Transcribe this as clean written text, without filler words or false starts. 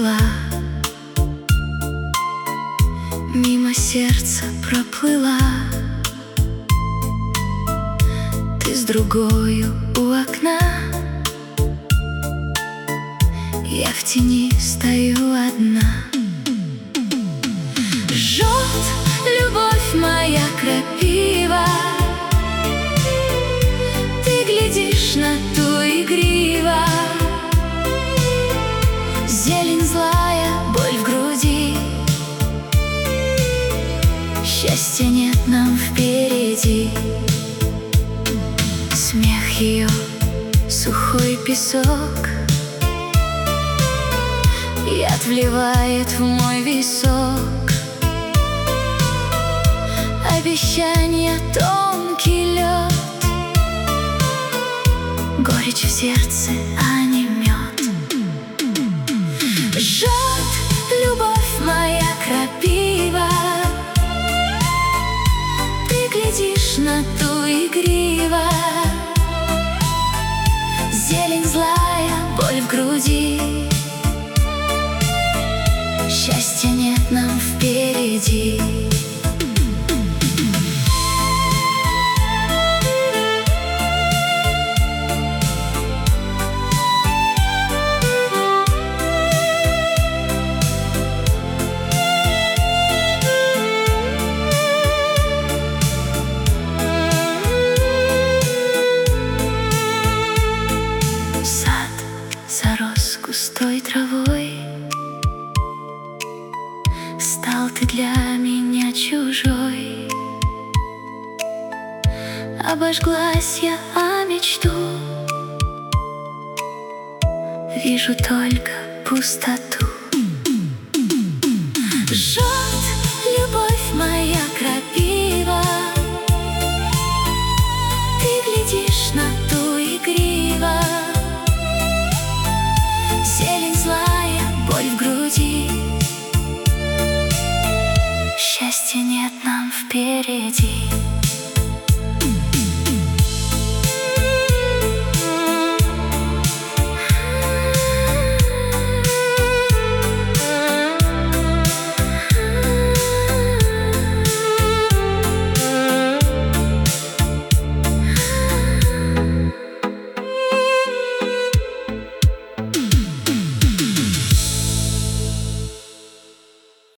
стрела мимо сердца проплыла. Ты с другою у окна, я в тени стою одна. Жжет любовь моя крапива, ты глядишь на ту игриво. Зелень злая, боль в груди, счастья нет нам впереди. Смех ее сухой песок, яд вливает в мой висок. Обещание тонкий лед, горечь в сердце, а не мед. Жжет любовь моя крапива, ты глядишь на ту игриво. Зелень злая, боль в груди, счастья нет нам впереди. Сад зарос густой травой, стал ты для меня чужой. Обожглась я о мечту, вижу только пустоту.